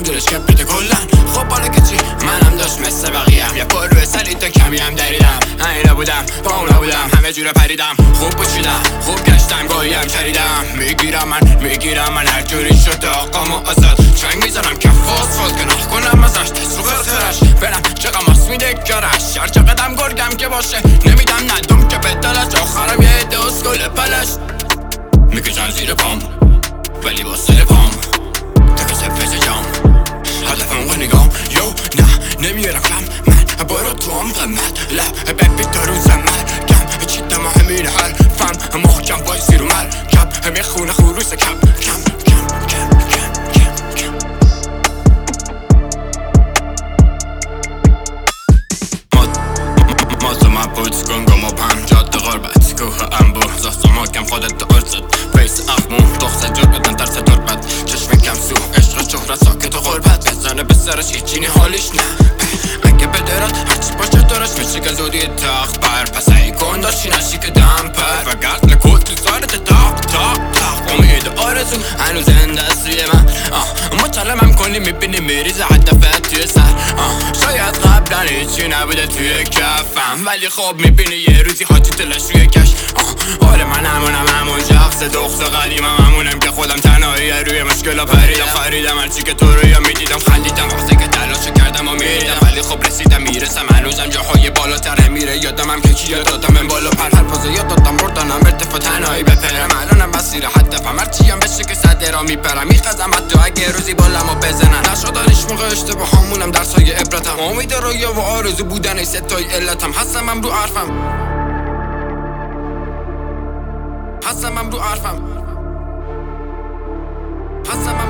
میشم دلش کپیت کلن. خب بالا که چی منم داشت مثل بقیه‌ام یه پر روی سری تا کمی هم دریدم. اینا بودم با اونا بودم همه جوره پریدم. خوب پوشیدم خوب گشتم گاهی هم شریدم. میگیرم من هر جوری شده آقام و آزاد. چنگ میزنم کف فاسفاد گناه کنم ازش دست رو خرخرش. برم چقدر ماس میده کارش هر چقدرم گرگم که باشه. نمیدم ندم که به دلش آخرم یه عده اسکل پلش. میکشن زیر پام ولی با سر پام تکه سفت جام هدفم و نگام. یو نه نمیارم کم من برو تو هم قمت لب ببی دارون زمت کم چیدم همین حال فهم محکم بایسی رو مر کم همه خونه خروس کم بود گنگم و پم جاده غربت کوه انبوه زاستم حاکم خودت ارزد فیس اخمون دخصه جور بدن ترس تربت چشم کم سو عشق شهرت ساکت و غربت بزنه به سرش هیچینی حالیش نه. اگه بدرد هرچی باشه دارش میشه که زودی تخت بر پس ای کن داشتی نشی که دم پر و گرد لکوت تو سارت تاق امید آرزو هنوز زنده است روی من. مطلمم کنی میبینی میریز هدفت توی سر. شاید قبلا هیچی نبوده توی کفم ولی خب میبینی یه روزی حاجی دلش روی کش. حال من همون شخص دخص قدیمم همونم که خودم تنهایی روی مشکلا پریدم. خریدم هرچی که تو رویا میدیدم خندیدم وقتی که تلاشو کردم و میریدم ولی خب رسیدم میرسم هنوزم جاهای بالاتر میره. یادمم که کیا دادم این بالا پر هر پازه یاد دادم بردنم ارتفاع تنهایی بپرم. الانم مسیر هدفم هرچی هم بشه که صده را میپرم. میخزم حتی اگه روزی بالمو بزنن نشدنش موقع اشتباه همونم درسای عبرتم. امید رویا و آرزو بودن ای ستای علتم. هستم رو حرفم هستم